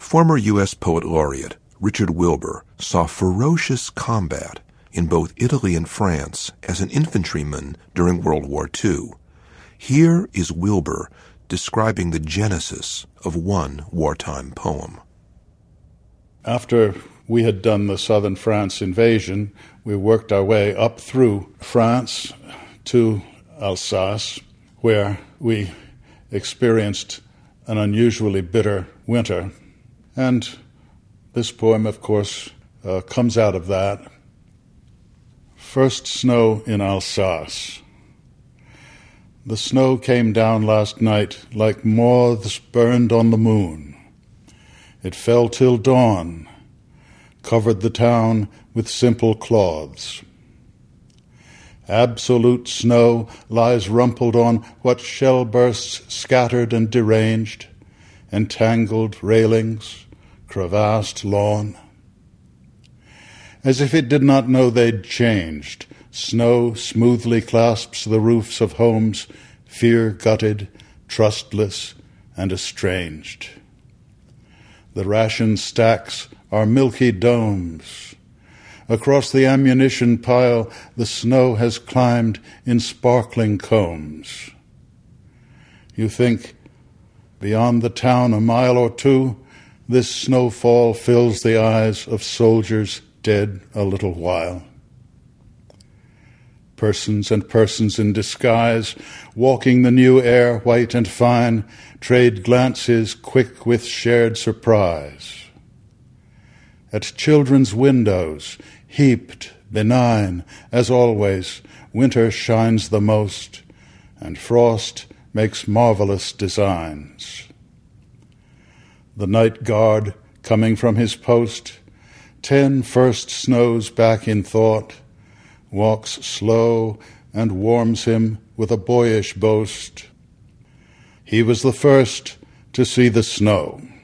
Former U.S. Poet Laureate Richard Wilbur saw ferocious combat in both Italy and France as an infantryman during World War II. Here is Wilbur describing the genesis of one wartime poem. After we had done the southern France invasion, we worked our way up through France to Alsace, where we experienced an unusually bitter winter. And this poem, of course, comes out of that. First snow in Alsace. The snow came down last night like moths burned on the moon. It fell till dawn, covered the town with simple cloths. Absolute snow lies rumpled on what shell bursts scattered and deranged, entangled railings, crevassed lawn. As if it did not know they'd changed, snow smoothly clasps the roofs of homes, fear-gutted, trustless, and estranged. The ration stacks are milky domes. Across the ammunition pile, the snow has climbed in sparkling combs. You think, beyond the town a mile or two, this snowfall fills the eyes of soldiers dead a little while. Persons and persons in disguise, walking the new air white and fine, trade glances quick with shared surprise. At children's windows, heaped, benign, as always, winter shines the most, and frost makes marvelous designs. The night guard, coming from his post, 10 first snows back in thought, walks slow and warms him with a boyish boast. He was the first to see the snow.